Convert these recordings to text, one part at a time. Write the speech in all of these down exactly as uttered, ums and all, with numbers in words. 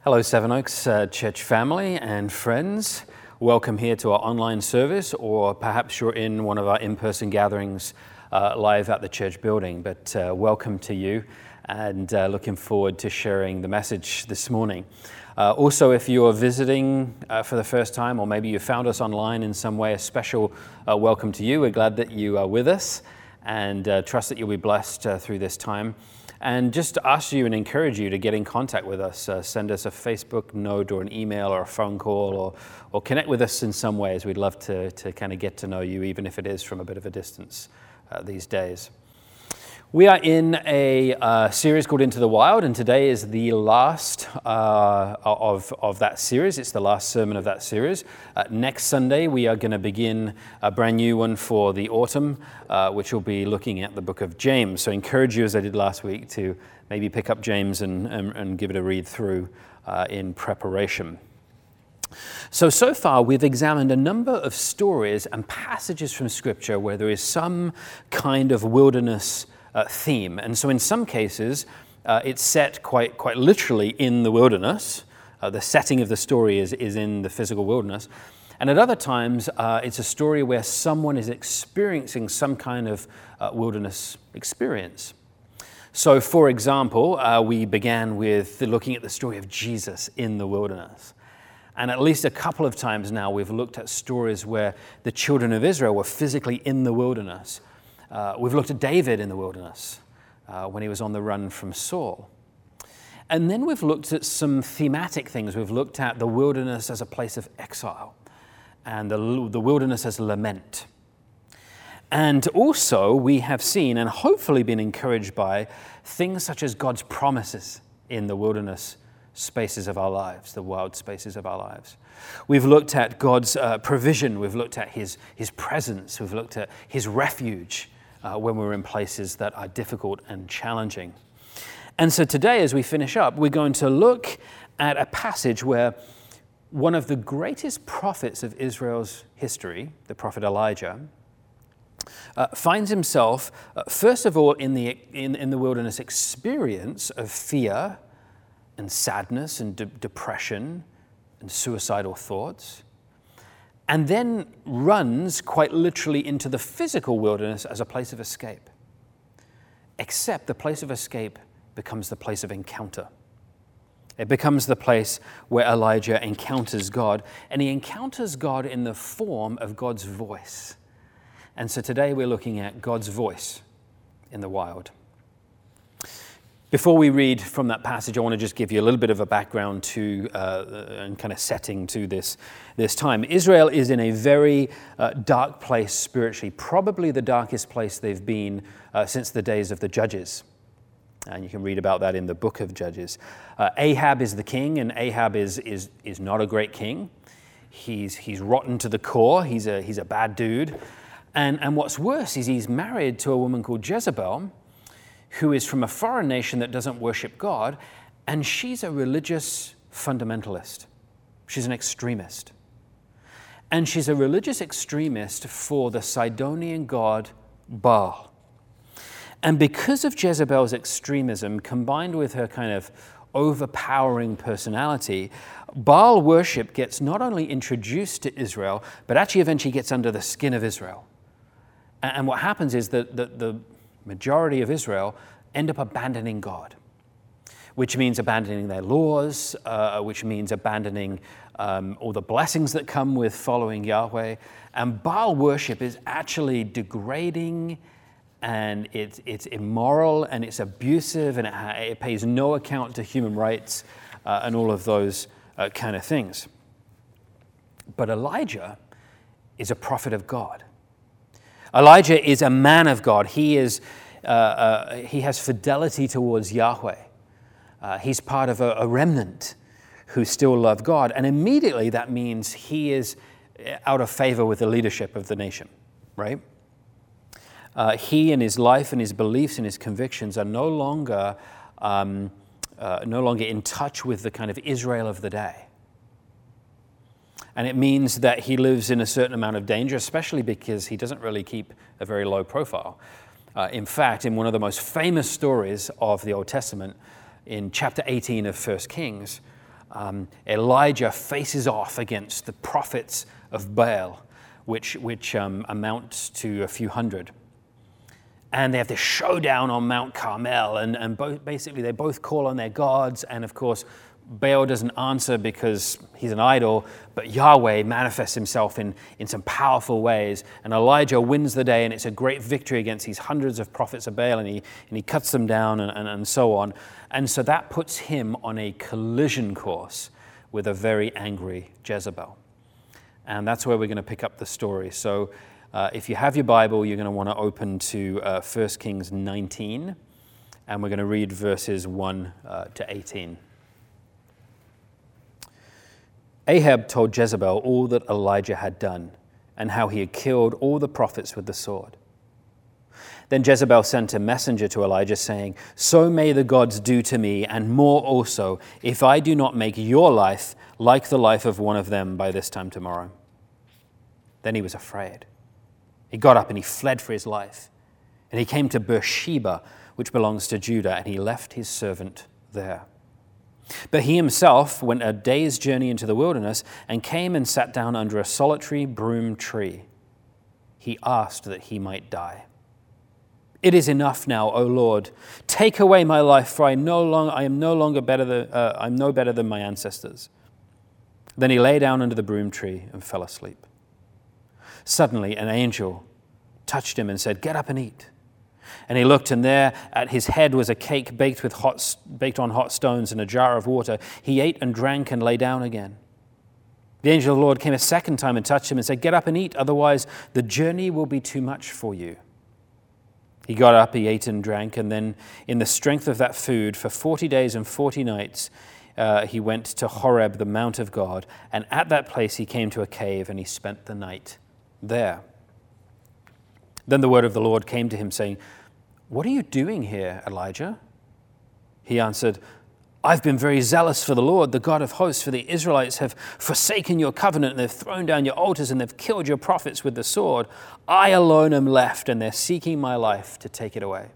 Hello Seven Oaks uh, Church family and friends. Welcome here to our online service, or perhaps you're in one of our in-person gatherings uh, live at the church building. But uh, welcome to you, and uh, looking forward to sharing the message this morning. Uh, also, if you are visiting uh, for the first time, or maybe you found us online in some way, a special uh, welcome to you. We're glad that you are with us, and uh, trust that you'll be blessed uh, through this time. And just to ask you and encourage you to get in contact with us. Uh, send us a Facebook note or an email or a phone call, or, or connect with us in some ways. We'd love to, to kind of get to know you, even if it is from a bit of a distance uh, these days. We are in a uh, series called Into the Wild, and today is the last uh, of, of that series. It's the last sermon of that series. Uh, next Sunday, we are going to begin a brand new one for the autumn, uh, which will be looking at the book of James. So I encourage you, as I did last week, to maybe pick up James and, and, and give it a read through uh, in preparation. So, so far we've examined a number of stories and passages from Scripture where there is some kind of wilderness Uh, theme. And so in some cases, uh, it's set quite quite literally in the wilderness. Uh, the setting of the story is, is in the physical wilderness. And at other times, uh, it's a story where someone is experiencing some kind of uh, wilderness experience. So for example, uh, we began with looking at the story of Jesus in the wilderness. And at least a couple of times now, we've looked at stories where the children of Israel were physically in the wilderness. Uh, we've looked at David in the wilderness uh, when he was on the run from Saul. And then we've looked at some thematic things. We've looked at the wilderness as a place of exile, and the, the wilderness as lament. And also we have seen and hopefully been encouraged by things such as God's promises in the wilderness spaces of our lives, the wild spaces of our lives. We've looked at God's uh, provision. We've looked at his, his presence. We've looked at his refuge Uh, when we're in places that are difficult and challenging. And so today, as we finish up, we're going to look at a passage where one of the greatest prophets of Israel's history, the prophet Elijah, uh, finds himself, uh, first of all, in the, in, in the wilderness experience of fear and sadness and de- depression and suicidal thoughts, and then runs quite literally into the physical wilderness as a place of escape. Except the place of escape becomes the place of encounter. It becomes the place where Elijah encounters God, and he encounters God in the form of God's voice. And so today we're looking at God's voice in the wild. Before we read from that passage, I want to just give you a little bit of a background to uh, and kind of setting to this, this time. Israel is in a very uh, dark place spiritually, probably the darkest place they've been uh, since the days of the Judges. And you can read about that in the book of Judges. Uh, Ahab is the king, and Ahab is, is, is not a great king. He's, he's rotten to the core. He's a, he's a bad dude. And, and what's worse is he's married to a woman called Jezebel, who is from a foreign nation that doesn't worship God, and she's a religious fundamentalist. She's an extremist. And she's a religious extremist for the Sidonian god Baal. And because of Jezebel's extremism, combined with her kind of overpowering personality, Baal worship gets not only introduced to Israel, but actually eventually gets under the skin of Israel. And what happens is that the, the majority of Israel end up abandoning God, which means abandoning their laws, uh, which means abandoning um, all the blessings that come with following Yahweh. And Baal worship is actually degrading, and it's, it's immoral, and it's abusive, and it, it pays no account to human rights uh, and all of those uh, kind of things. But Elijah is a prophet of God. Elijah is a man of God. He is, uh, uh, he has fidelity towards Yahweh. Uh, he's part of a, a remnant who still love God. And immediately that means he is out of favor with the leadership of the nation, right? Uh, he and his life and his beliefs and his convictions are no longer, um, uh, no longer in touch with the kind of Israel of the day. And it means that he lives in a certain amount of danger, especially because he doesn't really keep a very low profile. Uh, in fact, in one of the most famous stories of the Old Testament, in chapter eighteen of First Kings, um, Elijah faces off against the prophets of Baal, which, which um, amounts to a few hundred. And they have this showdown on Mount Carmel, and, and both, basically they both call on their gods, and of course Baal doesn't answer because he's an idol, but Yahweh manifests himself in, in some powerful ways, and Elijah wins the day, and it's a great victory against these hundreds of prophets of Baal, and he, and he cuts them down and, and, and so on. And so that puts him on a collision course with a very angry Jezebel. And that's where we're going to pick up the story. So uh, if you have your Bible, you're going to want to open to uh, First Kings nineteen, and we're going to read verses one uh, to eighteen. Ahab told Jezebel all that Elijah had done and how he had killed all the prophets with the sword. Then Jezebel sent a messenger to Elijah saying, "So may the gods do to me and more also, if I do not make your life like the life of one of them by this time tomorrow." Then he was afraid. He got up and he fled for his life. And he came to Beersheba, which belongs to Judah, and he left his servant there. But he himself went a day's journey into the wilderness and came and sat down under a solitary broom tree. He asked that he might die. "It is enough now, O Lord. Take away my life, for I no longer I am no longer better than uh, I'm no better than my ancestors." Then he lay down under the broom tree and fell asleep. Suddenly, an angel touched him and said, "Get up and eat." And he looked, and there at his head was a cake baked with hot, baked on hot stones and a jar of water. He ate and drank and lay down again. The angel of the Lord came a second time and touched him and said, "Get up and eat, otherwise the journey will be too much for you." He got up, he ate and drank, and then in the strength of that food, for forty days and forty nights, uh, he went to Horeb, the mount of God, and at that place he came to a cave, and he spent the night there. Then the word of the Lord came to him, saying, "What are you doing here, Elijah?" He answered, "I've been very zealous for the Lord, the God of hosts, for the Israelites have forsaken your covenant, and they've thrown down your altars, and they've killed your prophets with the sword. I alone am left, and they're seeking my life to take it away."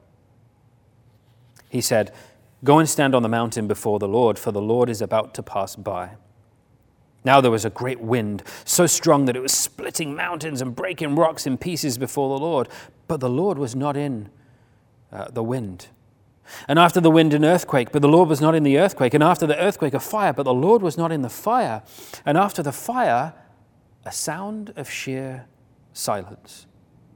He said, "Go and stand on the mountain before the Lord, for the Lord is about to pass by." Now there was a great wind, so strong that it was splitting mountains and breaking rocks in pieces before the Lord. But the Lord was not in uh, the wind. And after the wind, an earthquake, but the Lord was not in the earthquake. And after the earthquake, a fire, but the Lord was not in the fire. And after the fire, a sound of sheer silence.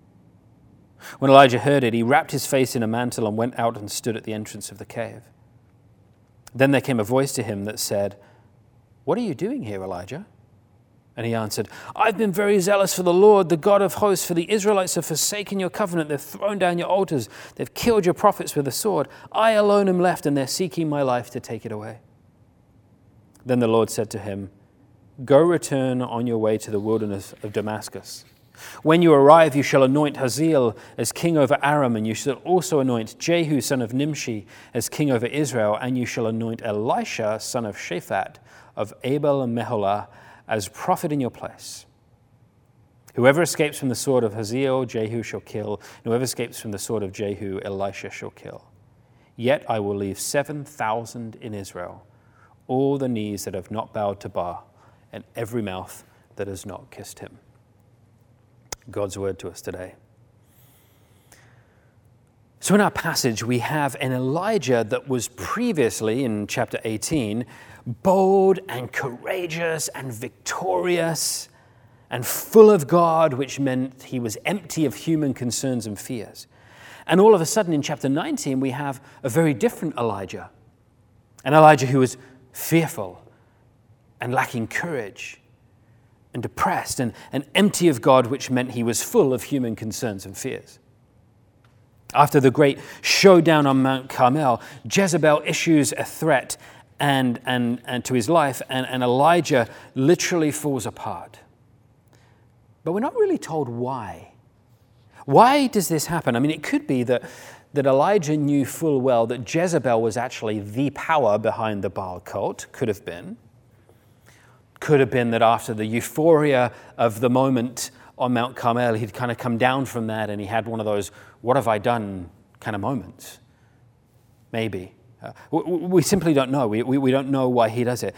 When Elijah heard it, he wrapped his face in a mantle and went out and stood at the entrance of the cave. Then there came a voice to him that said, "What are you doing here, Elijah?" And he answered, "I've been very zealous for the Lord, the God of hosts, for the Israelites have forsaken your covenant. They've thrown down your altars. They've killed your prophets with the sword. I alone am left, and they're seeking my life to take it away." Then the Lord said to him, "Go return on your way to the wilderness of Damascus. When you arrive, you shall anoint Hazael as king over Aram, and you shall also anoint Jehu, son of Nimshi, as king over Israel, and you shall anoint Elisha, son of Shaphat, of Abel and Meholah, as prophet in your place. Whoever escapes from the sword of Hazael, Jehu shall kill, and whoever escapes from the sword of Jehu, Elisha shall kill. Yet I will leave seven thousand in Israel, all the knees that have not bowed to Baal, and every mouth that has not kissed him." God's word to us today. So in our passage, we have an Elijah that was previously, in chapter eighteen, bold and courageous and victorious and full of God, which meant he was empty of human concerns and fears. And all of a sudden in chapter nineteen, we have a very different Elijah, an Elijah who was fearful and lacking courage and depressed and, and empty of God, which meant he was full of human concerns and fears. After the great showdown on Mount Carmel, Jezebel issues a threat and, and, and to his life, and, and Elijah literally falls apart. But we're not really told why. Why does this happen? I mean, it could be that, that Elijah knew full well that Jezebel was actually the power behind the Baal cult. Could have been. Could have been that after the euphoria of the moment on Mount Carmel, he'd kind of come down from that and he had one of those, what have I done kind of moments. Maybe. Uh, we, we simply don't know. We, we, we don't know why he does it.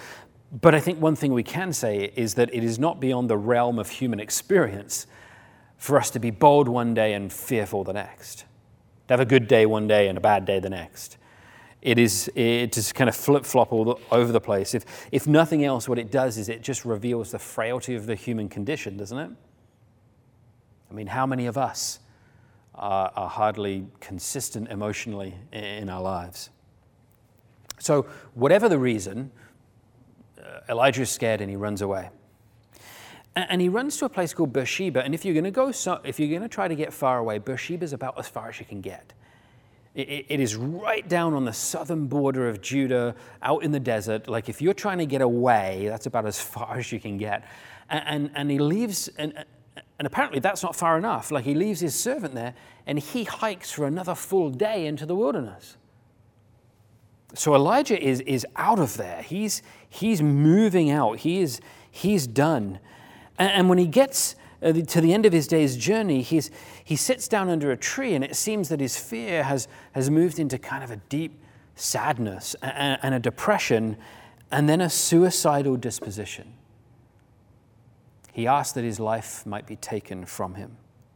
But I think one thing we can say is that it is not beyond the realm of human experience for us to be bold one day and fearful the next, to have a good day one day and a bad day the next. It is it just kind of flip-flop all the, over the place. If, if nothing else, what it does is it just reveals the frailty of the human condition, doesn't it? I mean, how many of us are, are hardly consistent emotionally in our lives? So whatever the reason, uh, Elijah is scared and he runs away. And, and he runs to a place called Beersheba. And if you're going to go, so, if you're going to try to get far away, Beersheba is about as far as you can get. It is right down on the southern border of Judah, out in the desert. Like if you're trying to get away, that's about as far as you can get. And, and, and he leaves, and, and apparently that's not far enough. Like he leaves his servant there and he hikes for another full day into the wilderness. So Elijah is, is out of there. He's, he's moving out. He is, he's done. And, and when he gets Uh, to the end of his day's journey, he's, he sits down under a tree, and it seems that his fear has, has moved into kind of a deep sadness and, and a depression, and then a suicidal disposition. He asks that his life might be taken from him.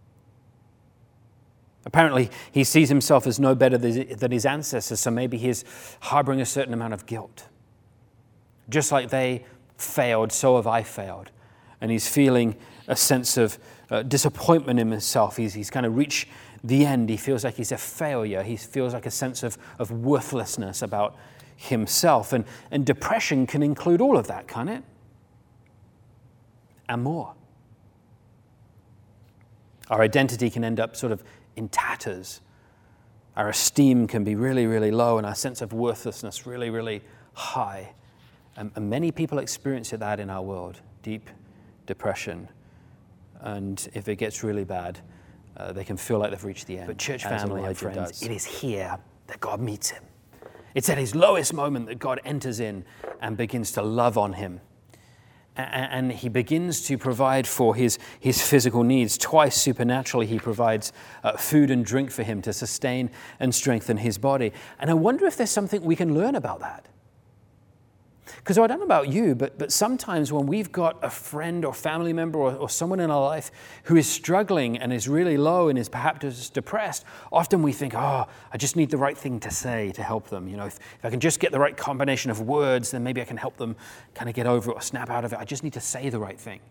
Apparently, he sees himself as no better than his ancestors, so maybe he's harboring a certain amount of guilt. Just like they failed, so have I failed. And he's feeling a sense of uh, disappointment in himself. He's, he's kind of reached the end. He feels like he's a failure. He feels like a sense of, of worthlessness about himself. And, and depression can include all of that, can't it? And more. Our identity can end up sort of in tatters. Our esteem can be really, really low, and our sense of worthlessness really, really high. And, and many people experience that in our world, deep depression. And if it gets really bad, uh, they can feel like they've reached the end. But church family and friends, does. It is here that God meets him. It's at his lowest moment that God enters in and begins to love on him. And he begins to provide for his, his physical needs. Twice supernaturally, he provides uh, food and drink for him to sustain and strengthen his body. And I wonder if there's something we can learn about that. Because I don't know about you, but, but sometimes when we've got a friend or family member or, or someone in our life who is struggling and is really low and is perhaps depressed, often we think, oh, I just need the right thing to say to help them. You know, if, if I can just get the right combination of words, then maybe I can help them kind of get over it or snap out of it. I just need to say the right thing.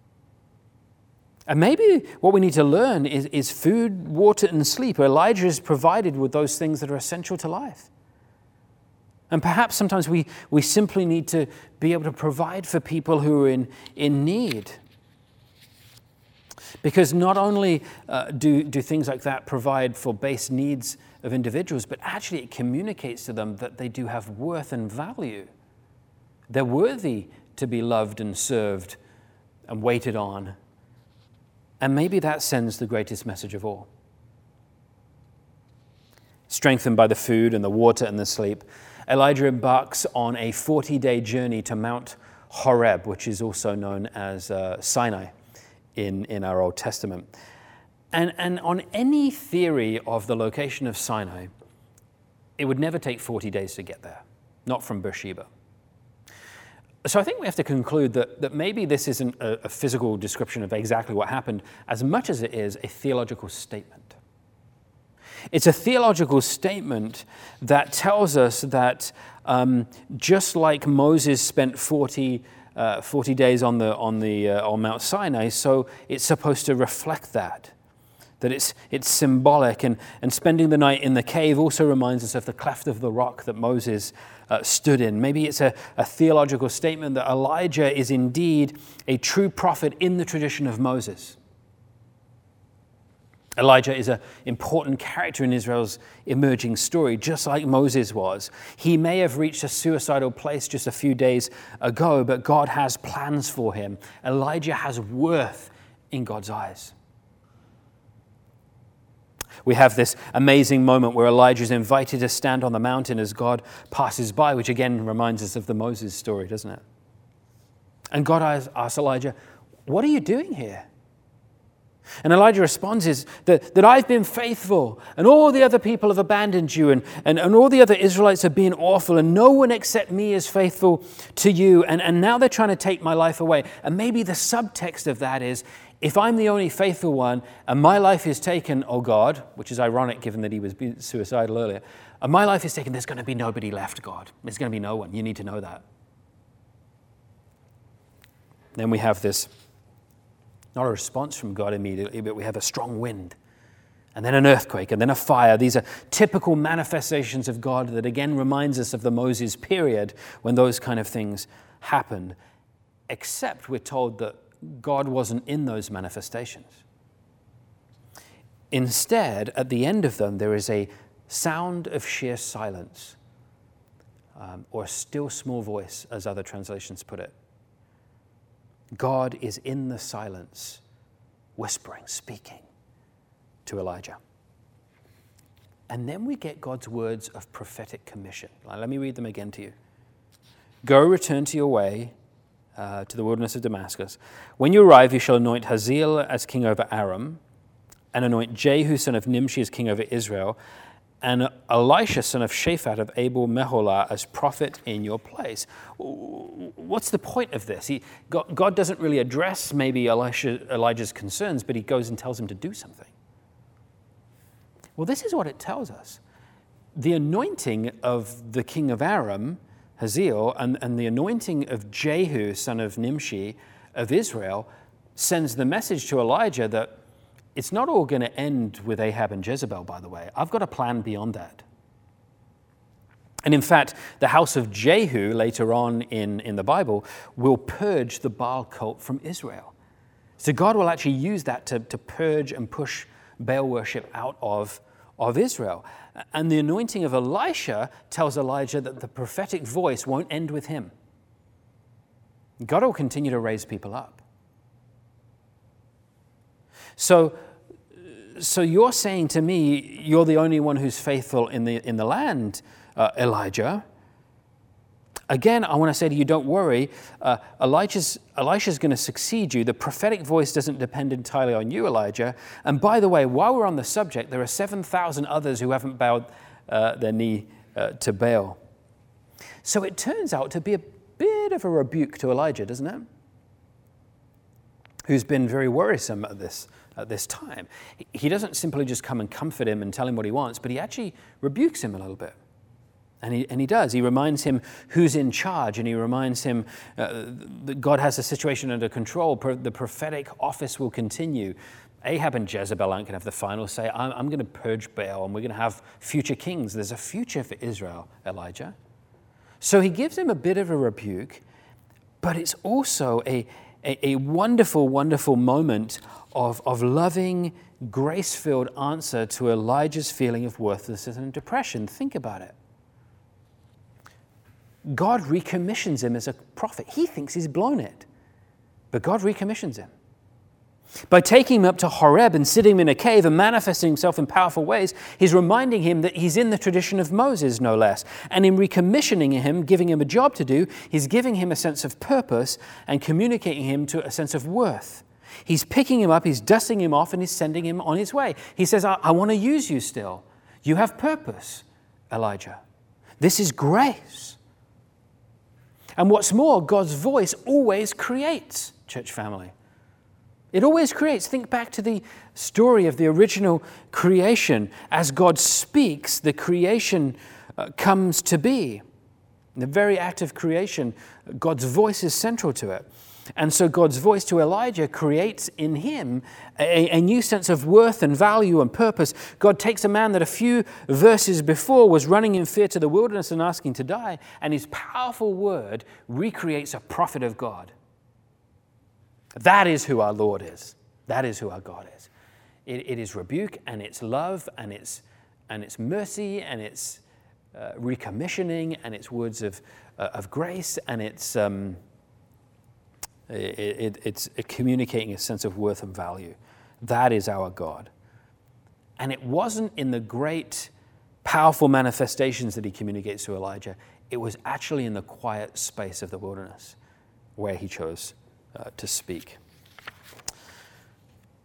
And maybe what we need to learn is, is food, water, and sleep. Elijah is provided with those things that are essential to life. And perhaps sometimes we, we simply need to be able to provide for people who are in, in need. Because not only uh, do, do things like that provide for base needs of individuals, but actually it communicates to them that they do have worth and value. They're worthy to be loved and served and waited on. And maybe that sends the greatest message of all. Strengthened by the food and the water and the sleep, Elijah embarks on a forty-day journey to Mount Horeb, which is also known as uh, Sinai in, in our Old Testament. And, and on any theory of the location of Sinai, it would never take forty days to get there, not from Beersheba. So I think we have to conclude that, that maybe this isn't a, a physical description of exactly what happened as much as it is a theological statement. It's a theological statement that tells us that um, just like Moses spent forty, uh, forty days on the on the uh, on Mount Sinai, so it's supposed to reflect that. That it's it's symbolic, and, and spending the night in the cave also reminds us of the cleft of the rock that Moses uh, stood in. Maybe it's a, a theological statement that Elijah is indeed a true prophet in the tradition of Moses. Elijah is an important character in Israel's emerging story, just like Moses was. He may have reached a suicidal place just a few days ago, but God has plans for him. Elijah has worth in God's eyes. We have this amazing moment where Elijah is invited to stand on the mountain as God passes by, which again reminds us of the Moses story, doesn't it? And God asks Elijah, "What are you doing here?" And Elijah responds is that, that I've been faithful and all the other people have abandoned you and, and, and all the other Israelites have been awful and no one except me is faithful to you. And, and now they're trying to take my life away. And maybe the subtext of that is, if I'm the only faithful one and my life is taken, oh God, which is ironic given that he was suicidal earlier, and my life is taken, there's going to be nobody left, God. There's going to be no one. You need to know that. Then we have this, not a response from God immediately, but we have a strong wind, and then an earthquake, and then a fire. These are typical manifestations of God that again reminds us of the Moses period when those kind of things happened, except we're told that God wasn't in those manifestations. Instead, at the end of them, there is a sound of sheer silence, um, or a still small voice, as other translations put it. God is in the silence, whispering, speaking to Elijah. And then we get God's words of prophetic commission. Let me read them again to you. Go, return to your way, uh, to the wilderness of Damascus. When you arrive, you shall anoint Hazael as king over Aram, and anoint Jehu, son of Nimshi, as king over Israel, and Elisha, son of Shaphat of Abel Meholah, as prophet in your place. What's the point of this? He, God, God doesn't really address maybe Elisha, Elijah's concerns, but he goes and tells him to do something. Well, this is what it tells us. The anointing of the king of Aram, Hazael, and, and the anointing of Jehu, son of Nimshi of Israel, sends the message to Elijah that it's not all going to end with Ahab and Jezebel, by the way. I've got a plan beyond that. And in fact, the house of Jehu, later on in, in the Bible, will purge the Baal cult from Israel. So God will actually use that to, to purge and push Baal worship out of, of Israel. And the anointing of Elisha tells Elijah that the prophetic voice won't end with him. God will continue to raise people up. So, so you're saying to me, you're the only one who's faithful in the in the land, uh, Elijah. Again, I want to say to you, don't worry. Uh, Elijah's, Elisha's going to succeed you. The prophetic voice doesn't depend entirely on you, Elijah. And by the way, while we're on the subject, there are seven thousand others who haven't bowed uh, their knee uh, to Baal. So it turns out to be a bit of a rebuke to Elijah, doesn't it? Who's been very worrisome at this at this time. He doesn't simply just come and comfort him and tell him what he wants, but he actually rebukes him a little bit. And he, and he does. He reminds him who's in charge, and he reminds him uh, that God has the situation under control. The prophetic office will continue. Ahab and Jezebel aren't going to have the final say. I'm, I'm going to purge Baal, and we're going to have future kings. There's a future for Israel, Elijah. So he gives him a bit of a rebuke, but it's also a, a, a wonderful, wonderful moment of, of loving, grace-filled answer to Elijah's feeling of worthlessness and depression. Think about it. God recommissions him as a prophet. He thinks he's blown it, but God recommissions him. By taking him up to Horeb and sitting him in a cave and manifesting himself in powerful ways, he's reminding him that he's in the tradition of Moses, no less. And in recommissioning him, giving him a job to do, he's giving him a sense of purpose and communicating him to a sense of worth. He's picking him up, he's dusting him off, and he's sending him on his way. He says, I, I want to use you still. You have purpose, Elijah. This is grace. And what's more, God's voice always creates, church family. It always creates. Think back to the story of the original creation. As God speaks, the creation uh, comes to be. In the very act of creation, God's voice is central to it. And so God's voice to Elijah creates in him a, a new sense of worth and value and purpose. God takes a man that a few verses before was running in fear to the wilderness and asking to die, and his powerful word recreates a prophet of God. That is who our Lord is. That is who our God is. It, it is rebuke, and it's love, and it's and it's mercy, and it's uh, recommissioning, and it's words of uh, of grace, and it's um, it, it, it's communicating a sense of worth and value. That is our God. And it wasn't in the great, powerful manifestations that he communicates to Elijah. It was actually in the quiet space of the wilderness where he chose Uh, to speak.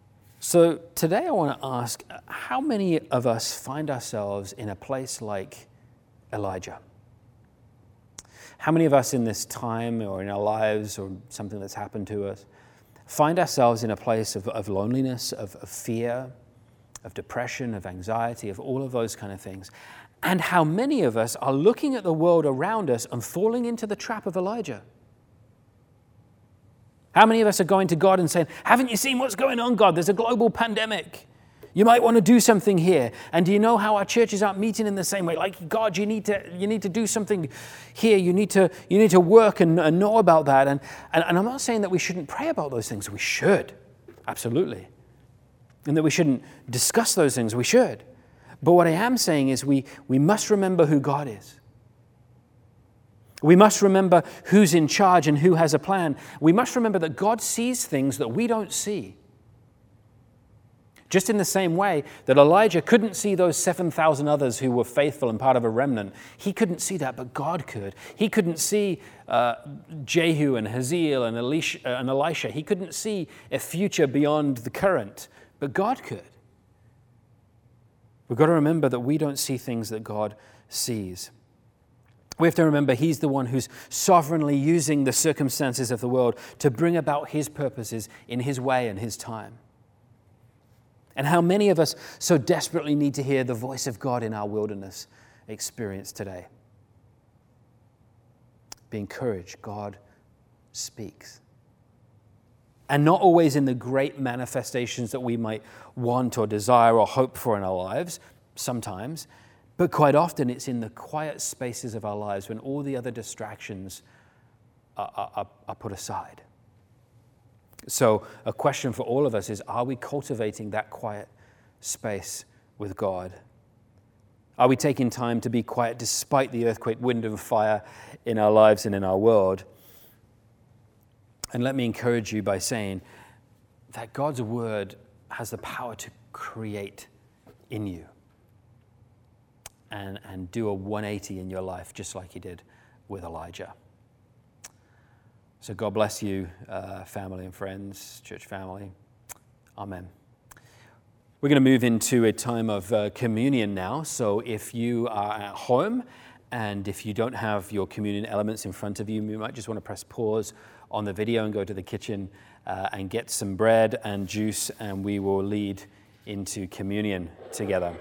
So today I want to ask, how many of us find ourselves in a place like Elijah? How many of us in this time or in our lives or something that's happened to us find ourselves in a place of, of loneliness, of, of fear, of depression, of anxiety, of all of those kind of things? And how many of us are looking at the world around us and falling into the trap of Elijah? How many of us are going to God and saying, haven't you seen what's going on, God? There's a global pandemic. You might want to do something here. And do you know how our churches aren't meeting in the same way? Like, God, you need to you need to do something here. You need to you need to work and, and know about that. And, and, and I'm not saying that we shouldn't pray about those things. We should. Absolutely. And that we shouldn't discuss those things. We should. But what I am saying is we, we must remember who God is. We must remember who's in charge and who has a plan. We must remember that God sees things that we don't see. Just in the same way that Elijah couldn't see those seven thousand others who were faithful and part of a remnant. He couldn't see that, but God could. He couldn't see uh, Jehu and Hazael and Elisha, uh, and Elisha. He couldn't see a future beyond the current, but God could. We've got to remember that we don't see things that God sees. We have to remember He's the one who's sovereignly using the circumstances of the world to bring about His purposes in His way and His time. And how many of us so desperately need to hear the voice of God in our wilderness experience today? Be encouraged. God speaks. And not always in the great manifestations that we might want or desire or hope for in our lives, sometimes. But quite often it's in the quiet spaces of our lives when all the other distractions are, are, are put aside. So a question for all of us is, are we cultivating that quiet space with God? Are we taking time to be quiet despite the earthquake, wind, and fire in our lives and in our world? And let me encourage you by saying that God's word has the power to create in you and, and do a one eighty in your life, just like He did with Elijah. So God bless you, uh, family and friends, church family. Amen. We're going to move into a time of uh, communion now. So if you are at home and if you don't have your communion elements in front of you, you might just want to press pause on the video and go to the kitchen uh, and get some bread and juice, and we will lead into communion together.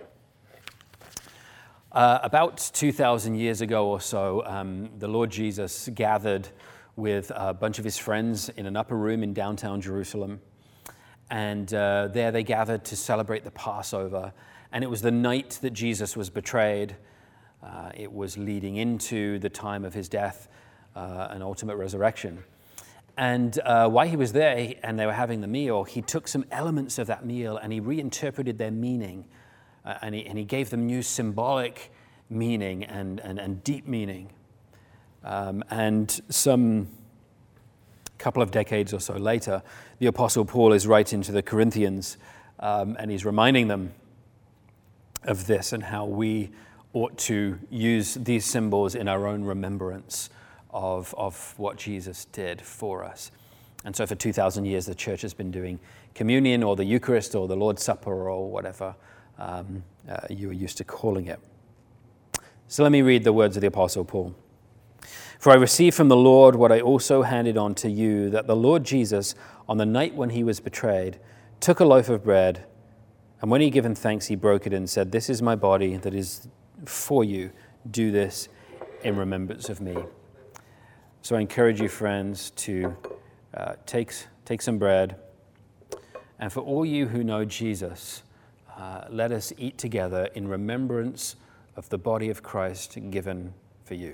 Uh, about two thousand years ago or so, um, the Lord Jesus gathered with a bunch of His friends in an upper room in downtown Jerusalem. And uh, there they gathered to celebrate the Passover. And it was the night that Jesus was betrayed. Uh, it was leading into the time of His death uh, and ultimate resurrection. And uh, while He was there and they were having the meal, He took some elements of that meal and He reinterpreted their meaning. Uh, and, he, and he gave them new symbolic meaning and, and, and deep meaning. Um, and some couple of decades or so later, the Apostle Paul is writing to the Corinthians, um, and he's reminding them of this and how we ought to use these symbols in our own remembrance of, of what Jesus did for us. And so for two thousand years, the church has been doing communion or the Eucharist or the Lord's Supper or whatever um, uh, you are used to calling it. So let me read the words of the Apostle Paul. For I received from the Lord what I also handed on to you, that the Lord Jesus, on the night when He was betrayed, took a loaf of bread, and when He had given thanks, He broke it and said, "This is my body that is for you. Do this in remembrance of me." So I encourage you, friends, to uh, take, take some bread. And for all you who know Jesus, uh, let us eat together in remembrance of the body of Christ given for you.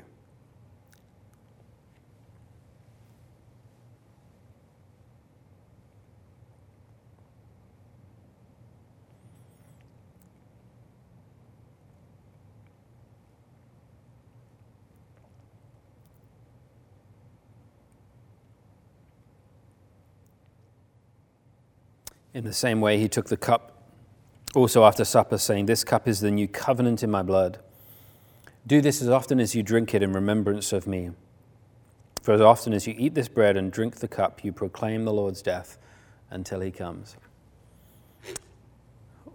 In the same way, He took the cup also after supper, saying, "This cup is the new covenant in my blood. Do this as often as you drink it in remembrance of me. For as often as you eat this bread and drink the cup, you proclaim the Lord's death until He comes."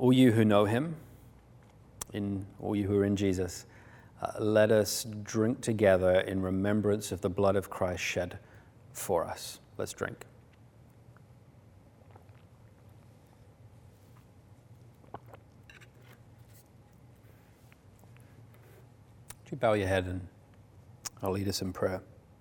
all you who know him, in all you who are in Jesus, uh, let us drink together in remembrance of the blood of Christ shed for us. Let's drink. Would you bow your head and I'll lead us in prayer.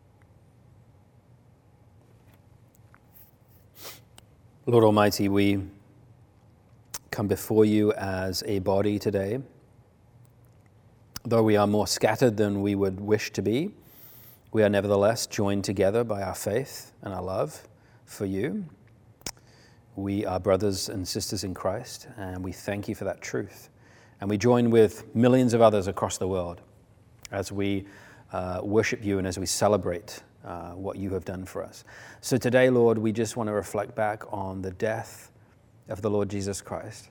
Lord Almighty, we come before you as a body today. Though we are more scattered than we would wish to be, we are nevertheless joined together by our faith and our love for you. We are brothers and sisters in Christ, and we thank you for that truth. And we join with millions of others across the world as we uh, worship you and as we celebrate uh, what you have done for us. So today, Lord, we just want to reflect back on the death of the Lord Jesus Christ.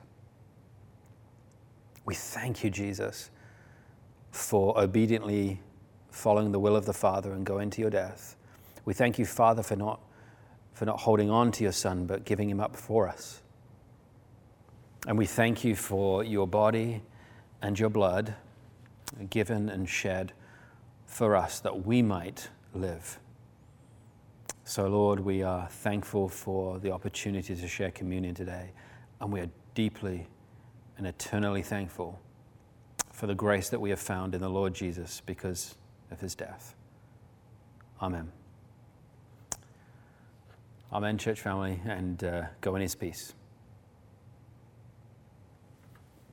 We thank you, Jesus, for obediently following the will of the Father and going to your death. We thank you, Father, for not for not holding on to your Son, but giving him up for us. And we thank you for your body and your blood given and shed for us that we might live. So, Lord, we are thankful for the opportunity to share communion today, and we are deeply and eternally thankful for the grace that we have found in the Lord Jesus because of his death. Amen. Amen, church family, and uh, go in his peace.